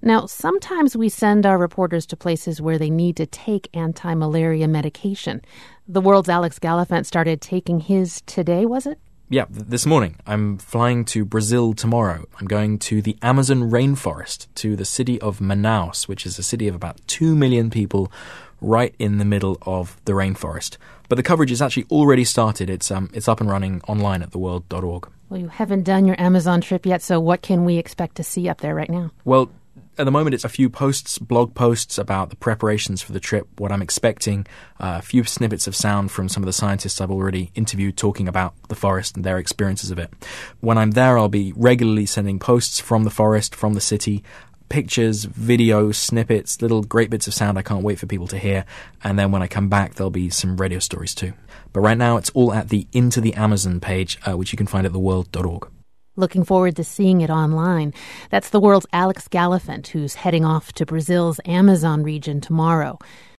Now, sometimes we send our reporters to places where they need to take anti-malaria medication. The world's Alex Gallafent started taking his today, was it? Yeah, this morning. I'm flying to Brazil tomorrow. I'm going to the Amazon rainforest, to the city of Manaus, which is a city of about 2 million people right in the middle of the rainforest. But the coverage is actually already started. It's up and running online at theworld.org. Well, you haven't done your Amazon trip yet, so what can we expect to see up there right now? Well, at the moment, it's a few blog posts about the preparations for the trip, what I'm expecting, a few snippets of sound from some of the scientists I've already interviewed talking about the forest and their experiences of it. When I'm there, I'll be regularly sending posts from the forest, from the city, pictures, videos, snippets, little great bits of sound I can't wait for people to hear. And then when I come back, there'll be some radio stories too. But right now, it's all at the Into the Amazon page, which you can find at theworld.org. Looking forward to seeing it online. That's the world's Alex Gallafent, who's heading off to Brazil's Amazon region tomorrow.